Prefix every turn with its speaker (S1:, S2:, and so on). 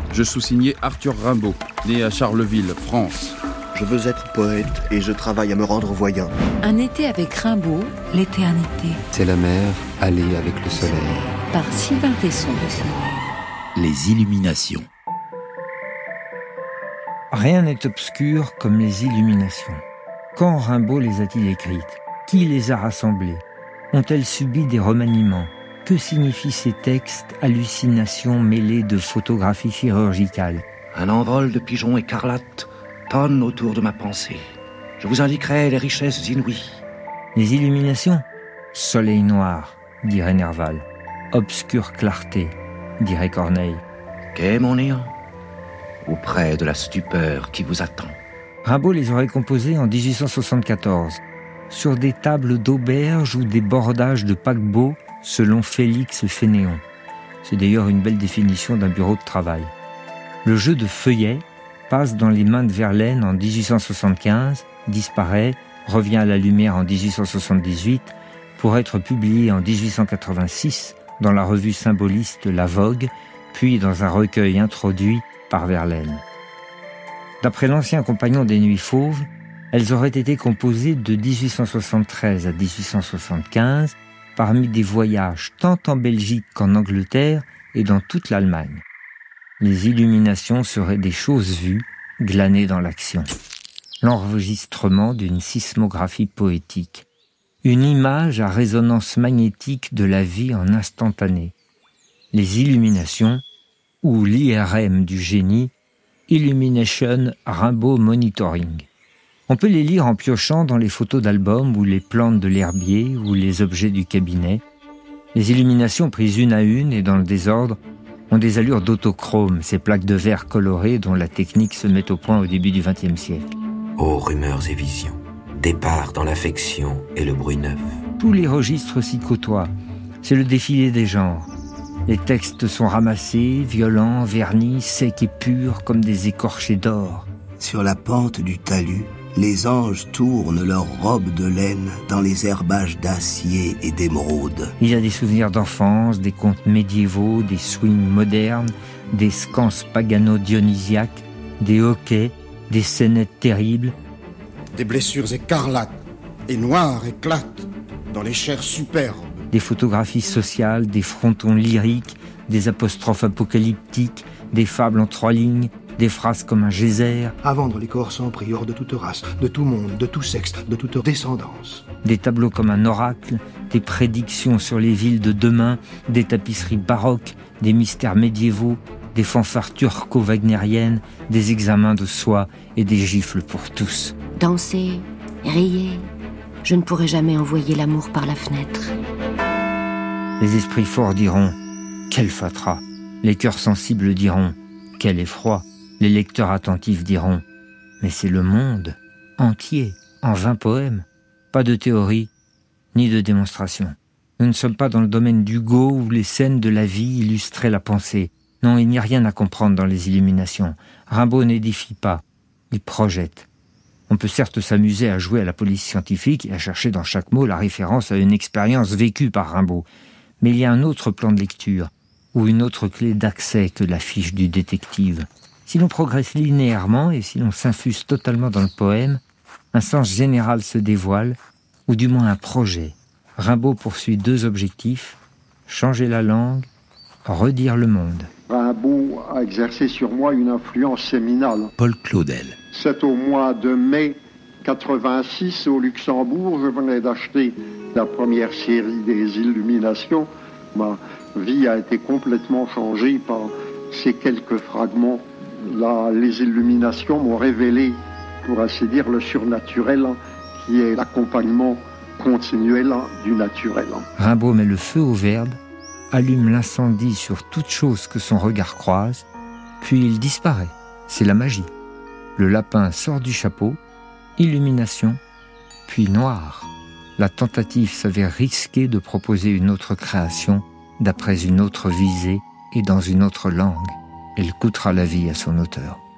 S1: Je sous-signais Arthur Rimbaud, né à Charleville, France.
S2: Je veux être poète et je travaille à me rendre voyant.
S3: Un été avec Rimbaud, l'éternité.
S4: C'est la mer, aller avec le soleil.
S3: Par Sylvain Tesson.
S5: Les illuminations.
S6: Rien n'est obscur comme les illuminations. Quand Rimbaud les a-t-il écrites ? Qui les a rassemblées ? Ont-elles subi des remaniements ? Que signifient ces textes, hallucinations mêlées de photographies chirurgicales ?
S7: Un envol de pigeons écarlates tonne autour de ma pensée. Je vous indiquerai les richesses inouïes.
S6: Les illuminations ? Soleil noir, dirait Nerval. Obscure clarté, dirait Corneille.
S7: Qu'est mon néant ? Auprès de la stupeur qui vous attend.
S6: Rimbaud les aurait composés en 1874, sur des tables d'auberge ou des bordages de paquebots, selon Félix Fénéon. C'est d'ailleurs une belle définition d'un bureau de travail. Le jeu de feuillet passe dans les mains de Verlaine en 1875, disparaît, revient à la lumière en 1878, pour être publié en 1886 dans la revue symboliste La Vogue, puis dans un recueil introduit par Verlaine. D'après l'ancien compagnon des Nuits Fauves, elles auraient été composées de 1873 à 1875 parmi des voyages tant en Belgique qu'en Angleterre et dans toute l'Allemagne. Les illuminations seraient des choses vues, glanées dans l'action. L'enregistrement d'une sismographie poétique. Une image à résonance magnétique de la vie en instantané. Les illuminations, ou l'IRM du génie, Illumination Rimbaud Monitoring. On peut les lire en piochant dans les photos d'albums ou les plantes de l'herbier ou les objets du cabinet. Les illuminations prises une à une et dans le désordre ont des allures d'autochrome, ces plaques de verre colorées dont la technique se met au point au début du XXe siècle.
S8: Ô rumeurs et visions, départ dans l'affection et le bruit neuf.
S6: Tous les registres s'y côtoient. C'est le défilé des genres. Les textes sont ramassés, violents, vernis, secs et purs comme des écorchés d'or.
S9: Sur la pente du talus, les anges tournent leurs robes de laine dans les herbages d'acier et d'émeraude.
S6: Il y a des souvenirs d'enfance, des contes médiévaux, des swings modernes, des scances pagano-dionysiaques, des hoquets, des scénettes terribles.
S10: Des blessures écarlates et noires éclatent dans les chairs superbes.
S6: Des photographies sociales, des frontons lyriques, des apostrophes apocalyptiques, des fables en 3 lignes, des phrases comme un geyser.
S11: À vendre les corps sans prior de toute race, de tout monde, de tout sexe, de toute descendance.
S6: Des tableaux comme un oracle, des prédictions sur les villes de demain, des tapisseries baroques, des mystères médiévaux, des fanfares turco-wagnériennes, des examens de soi et des gifles pour tous.
S12: Dansez, riez, je ne pourrai jamais envoyer l'amour par la fenêtre.
S6: Les esprits forts diront « Quel fatras !» Les cœurs sensibles diront « Quel effroi !» Les lecteurs attentifs diront « Mais c'est le monde entier, en 20 poèmes. » Pas de théorie, ni de démonstration. Nous ne sommes pas dans le domaine d'Hugo où les scènes de la vie illustraient la pensée. Non, il n'y a rien à comprendre dans les illuminations. Rimbaud n'édifie pas, il projette. On peut certes s'amuser à jouer à la police scientifique et à chercher dans chaque mot la référence à une expérience vécue par Rimbaud. Mais il y a un autre plan de lecture, ou une autre clé d'accès que la fiche du détective. Si l'on progresse linéairement et si l'on s'infuse totalement dans le poème, un sens général se dévoile, ou du moins un projet. Rimbaud poursuit 2 objectifs, changer la langue, redire le monde.
S13: Rimbaud a exercé sur moi une influence séminale.
S5: Paul Claudel.
S13: C'est au mois de mai 86 au Luxembourg, je venais d'acheter la première série des Illuminations. Ma vie a été complètement changée par ces quelques fragments. Là, les Illuminations m'ont révélé, pour ainsi dire, le surnaturel, qui est l'accompagnement continuel du naturel.
S6: Rimbaud met le feu au verbe, allume l'incendie sur toute chose que son regard croise, puis il disparaît. C'est la magie. Le lapin sort du chapeau, illumination, puis noir. La tentative s'avère risquée de proposer une autre création, d'après une autre visée et dans une autre langue. Elle coûtera la vie à son auteur.